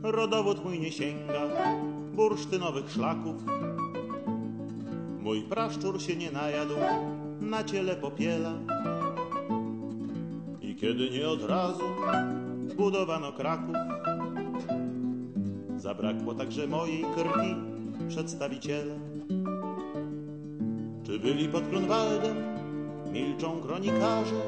rodowód mój nie sięga bursztynowych szlaków. Mój praszczur się nie najadł na ciele popiela i kiedy nie od razu budowano Kraków, zabrakło także mojej krwi przedstawiciela. Czy byli pod Grunwaldem, milczą kronikarze,